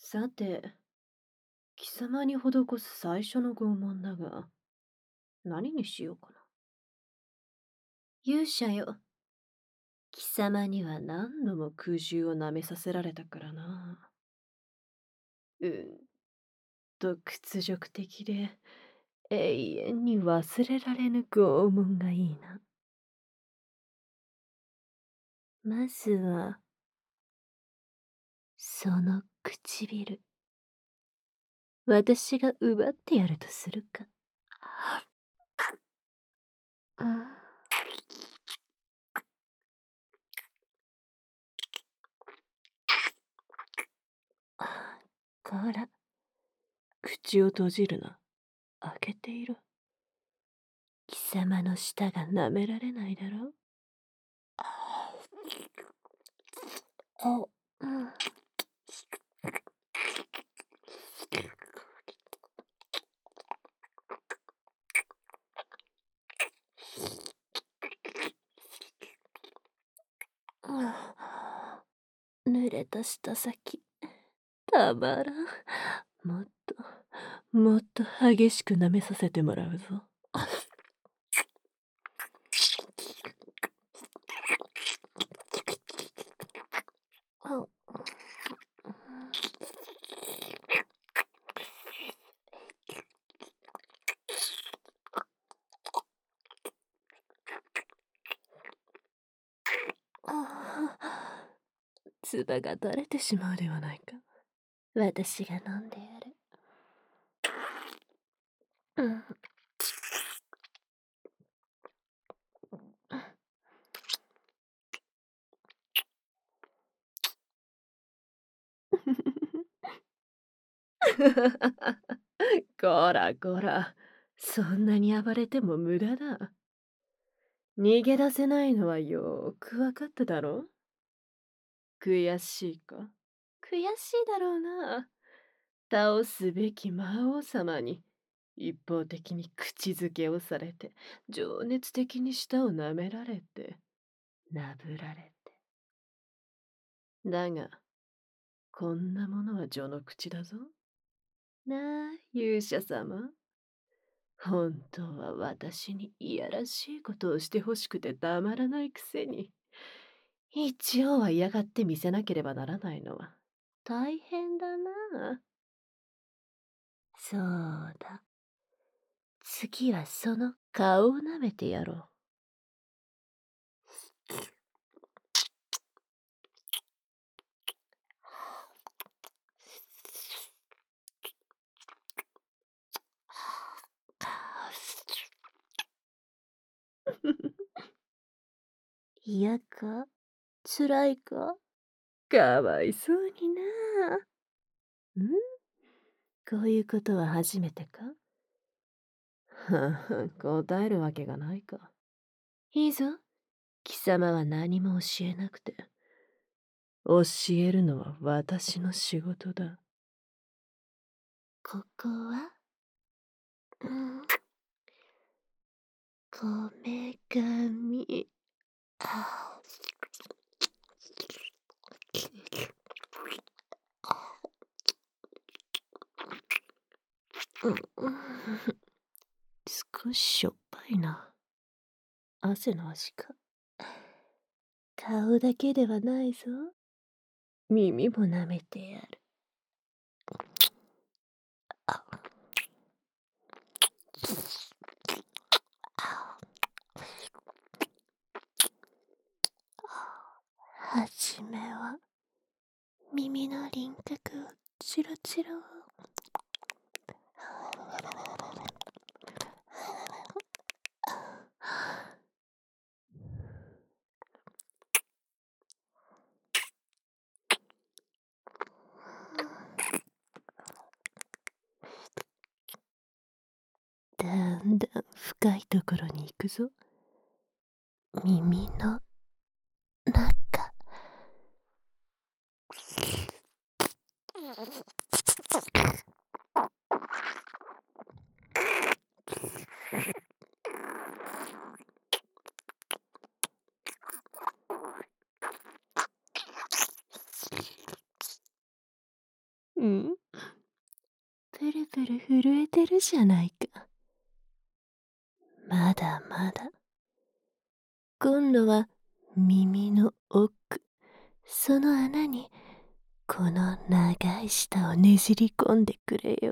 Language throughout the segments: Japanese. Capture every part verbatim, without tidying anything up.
さて、貴様に施す最初の拷問だが、何にしようかな。勇者よ、貴様には何度も空中を舐めさせられたからな。うんと屈辱的で、永遠に忘れられぬ拷問がいいな。まずは、その唇。私が奪ってやるとするか。うん、こら、口を閉じるな。開けていろ。貴様の舌が舐められないだろう。あ、うん。濡れた舌先、たまらん。もっと、もっと激しく舐めさせてもらうぞ。唾が垂れてしまうではないか。私が飲んでやる。うん。こらこら、そんなに暴れても無駄だ。逃げ出せないのはよーくわかっただろう。悔しいか。悔しいだろうな。倒すべき魔王様に一方的に口づけをされて、情熱的に舌を舐められて、なぶられて。だが、こんなものは序の口だぞ。なあ、勇者様。本当は私にいやらしいことをしてほしくてたまらないくせに、一応は嫌がって見せなければならないのは大変だな。そうだ。次はその顔を舐めてやろう。嫌か辛いかかわいそうにな。んこういうことは初めてか。はは答えるわけがないか。いいぞ。貴様は何も教えなくて。教えるのは私の仕事だ。ここは、うん、こめかみ。あうん、少ししょっぱいな。汗の味か。顔だけではないぞ。耳も舐めてやる。はじめは耳の輪郭をチロチロ。だんだん深いところに行くぞ。耳の中。 うん。プルプル震えてるじゃないか。まだまだ。今度は耳の奥、その穴にこの長い舌をねじり込んでくれよ。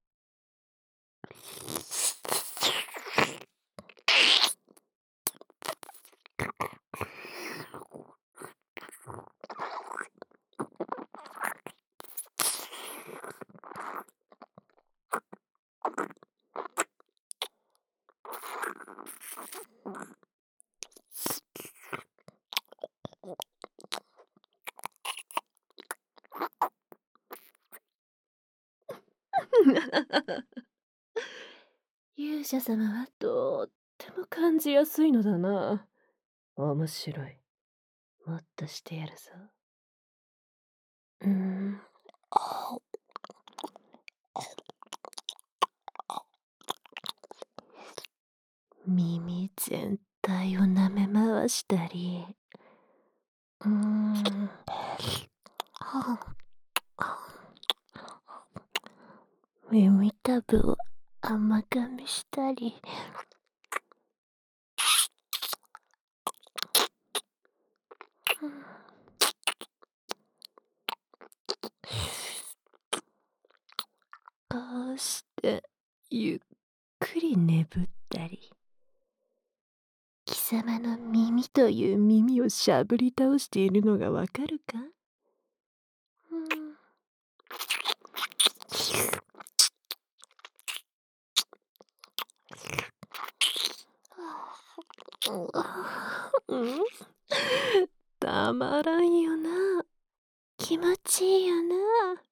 勇者様はとっても感じやすいのだな。面白い。もっとしてやるぞ。うーん。耳全体を舐め回したり、うーん。耳たぶを甘噛みしたり。こうしてゆっくり眠ったり。貴様の耳という耳をしゃぶり倒しているのがわかるか？うん。うん、たまらんよな。気持ちいいよな。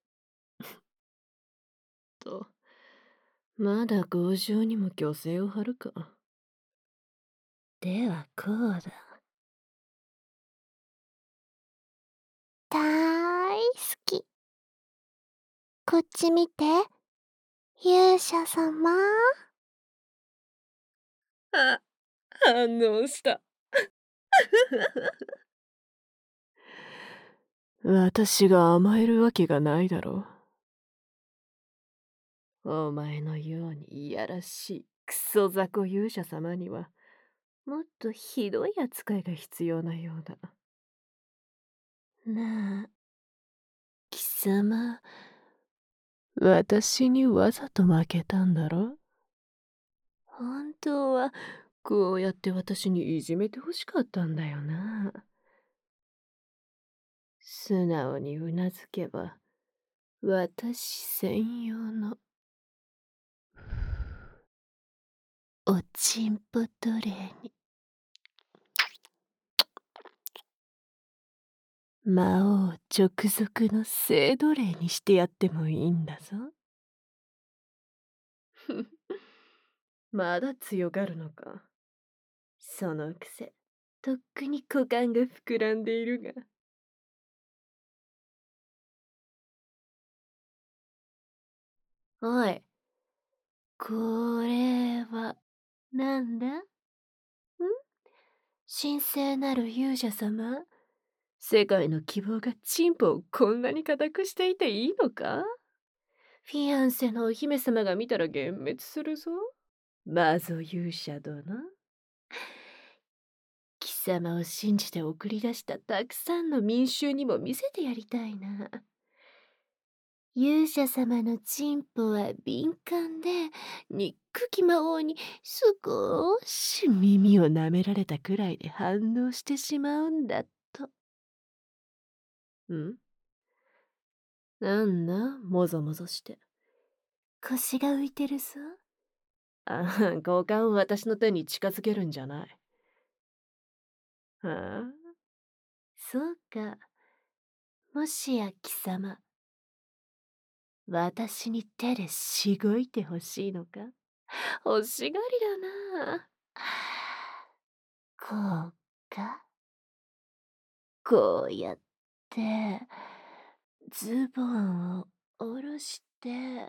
と、まだ強情にも虚勢を張るか。ではこうだ。だいすき。こっち見て、勇者様。あ、反応した。私が甘えるわけがないだろう。お前のようにいやらしいクソ雑魚勇者様には、もっとひどい扱いが必要なようだ。なあ、貴様、私にわざと負けたんだろ？本当は、こうやって私にいじめてほしかったんだよな。素直にうなずけば、私専用のおちんぽ奴隷に魔王直属の性奴隷にしてやってもいいんだぞ。まだ強がるのか。そのくせ、とっくに股間が膨らんでいるが。おい、これは、なんだ？ん？神聖なる勇者様、世界の希望がチンポをこんなに固くしていていいのか？フィアンセのお姫様が見たら幻滅するぞ。マゾ勇者殿。貴様を信じて送り出したたくさんの民衆にも見せてやりたいな。勇者様のチンポは敏感で、憎き魔王に少し耳を舐められたくらいで反応してしまうんだと。ん？なんだ、もぞもぞして。腰が浮いてるぞ。ああ、五感を私の手に近づけるんじゃない。はあ？そうか。もしや貴様、私に手でしごいてほしいのか？欲しがりだな。こうか？こうやって、ズボンを下ろして、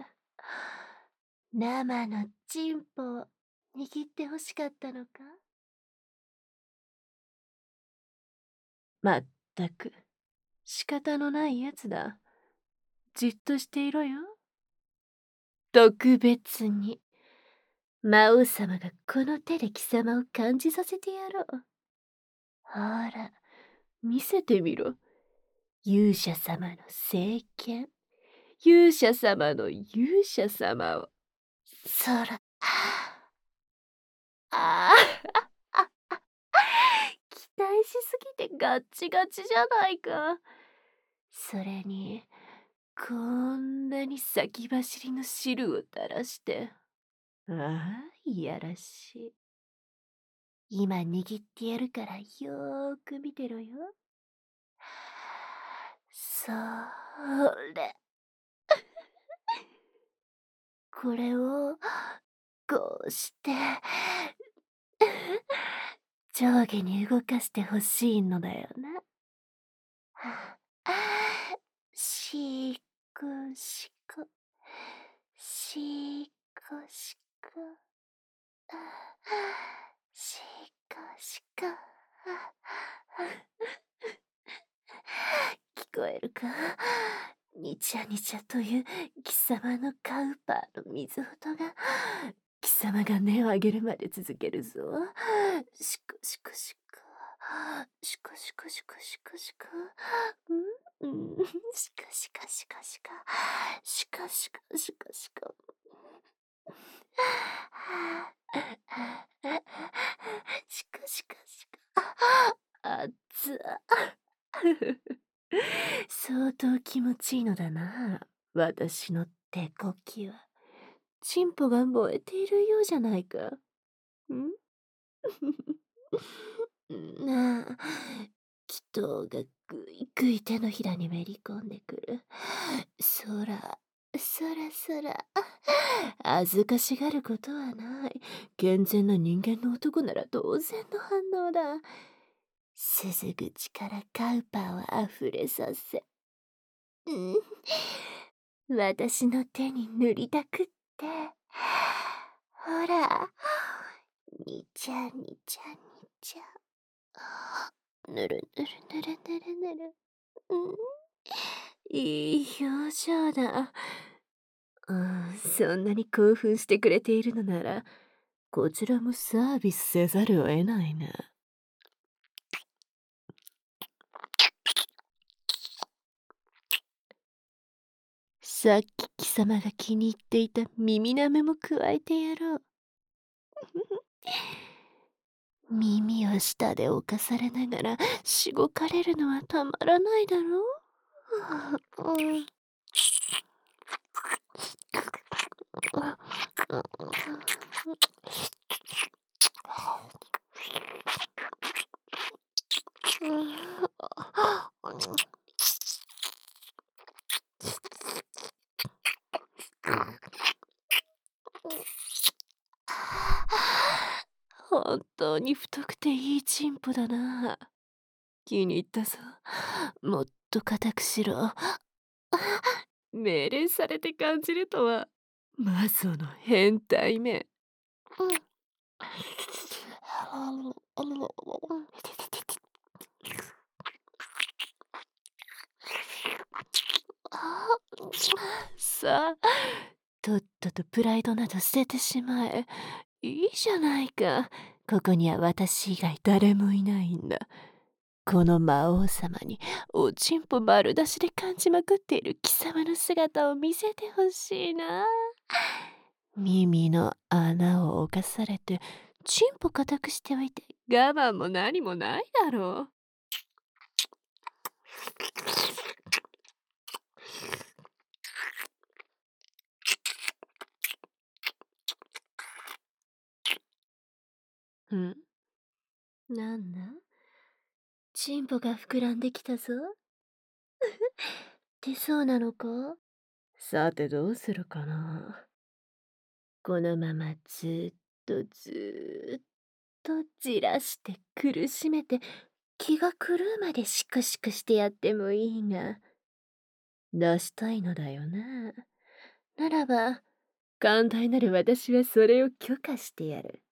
生のチンポを握ってほしかったのか？まったく、仕方のないやつだ。 じっとしていろよ。特別に、魔王様がこの手で貴様を感じさせてやろう。ほら、見せてみろ。勇者様の聖剣。勇者様の勇者様を。そら。ああ、期待しすぎてガッチガチじゃないか。それに、こんなに先走りの汁を垂らして。ああ、いやらしい。今握ってやるからよーく見てろよ。それ。これを、こうして、上下に動かしてほしいのだよな。しこしこ、しこしこ、しこしこ。聞こえるか？にちゃにちゃという貴様のカウパーの水音が、貴様が目を上げるまで続けるぞ。しこしこしこ。しこしこしこしこしこ。うん、うん、しこしこしこしこ。しこしこしこしこ。しこしこしこ。あっつ。相当気持ちいいのだな。私の手こきは。チンポが燃えているようじゃないか。んなあ、祈祷がぐいぐい手のひらにめり込んでくる。そら、そらそら。恥ずかしがることはない。健全な人間の男なら当然の反応だ。鈴口からカウパーを溢れさせ。うん、私の手に塗りたくって。ほら、にちゃにちゃにちゃ。ぬるぬるぬるぬるぬる。うん、いい表情だ。うん、そんなに興奮してくれているのなら、こちらもサービスせざるを得ないな。さっき貴様が気に入っていた耳なめも加えてやろう。耳を下で侵されながらしごかれるのはたまらないだろう。うん、本当に太くていいチンポだな。気に入ったぞ。もっと固くしろ。命令されて感じるとは、マゾの変態め。うん、さあ、とっととプライドなど捨ててしまえ。いいじゃないか。ここには私以外誰もいないんだ。この魔王様におちんぽ丸出しで感じまくっている貴様の姿を見せてほしいな。耳の穴を侵されてチンポ固くしておいて我慢も何もないだろう。ん？なんだ？チンポが膨らんできたぞ。出そうなのか？さてどうするかな。このままずっとずっとじらして苦しめて気が狂うまでシクシクしてやってもいいが、出したいのだよな。ならば、寛大なる私はそれを許可してやる。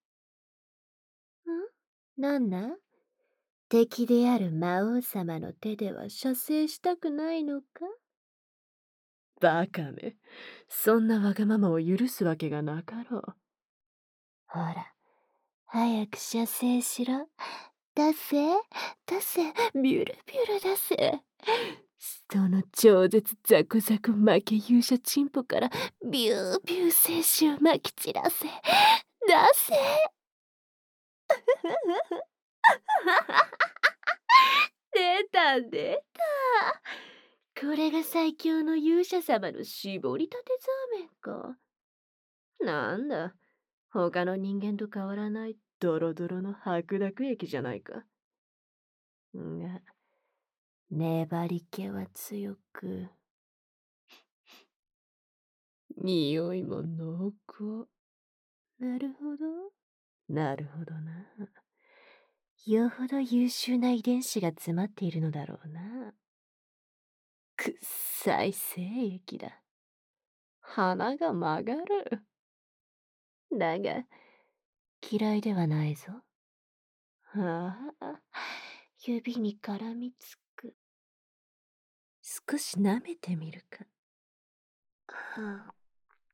ん？なんだ？敵である魔王様の手では射精したくないのか？ バカめ。そんなわがままを許すわけがなかろう。 ほら、早く射精しろ。出せ、出せ、ビュルビュル出せ。 その超絶ザクザク負け勇者チンポからビュービュー精子をまき散らせ。出せ。 出た出た。これが最強の勇者様の絞りたてザーメンか。なんだ、他の人間と変わらないドロドロの白濁液じゃないか。が、粘り気は強く、匂いも濃厚。なるほど。なるほどな。よほど優秀な遺伝子が詰まっているのだろうな。くっさい精液だ。鼻が曲がる。だが、嫌いではないぞ。はあ、指に絡みつく。少し舐めてみるか。はあ、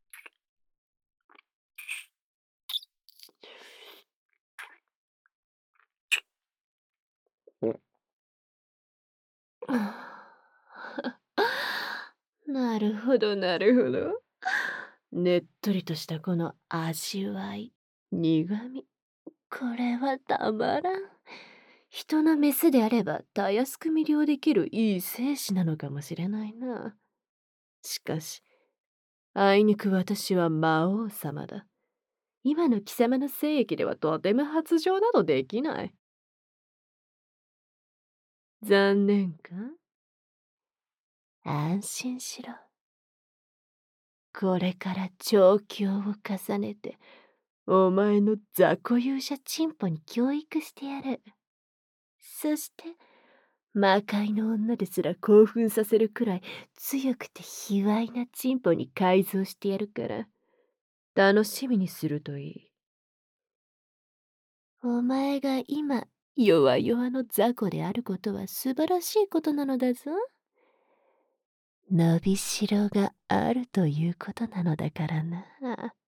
なるほど、なるほど。ねっとりとしたこの味わい、苦み。これはたまらん。人のメスであればたやすく魅了できるいい精子なのかもしれないな。しかし、あいにく私は魔王様だ。今の貴様の精液ではとても発情などできない。残念か？安心しろ。これから調教を重ねて、お前の雑魚勇者チンポに教育してやる。そして、魔界の女ですら興奮させるくらい強くて卑猥なチンポに改造してやるから、楽しみにするといい。お前が今、弱々の雑魚であることは素晴らしいことなのだぞ。伸びしろがあるということなのだからな。